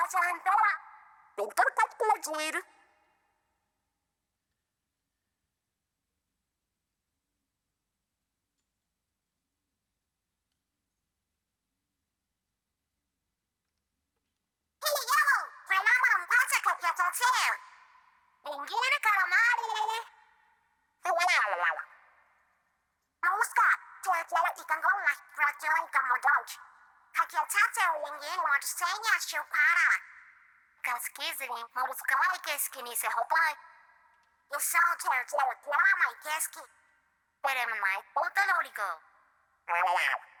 essa antena tem tanta explodir. Linguine calamari. Mouska, tuotella ikan golla, rajoin kamodouch. Hakia tate linguine want senya shupara. Kaskizini, moruskawai keskini se hopai. You saw ter jela plama keski. Wait a minute, what the lorigo?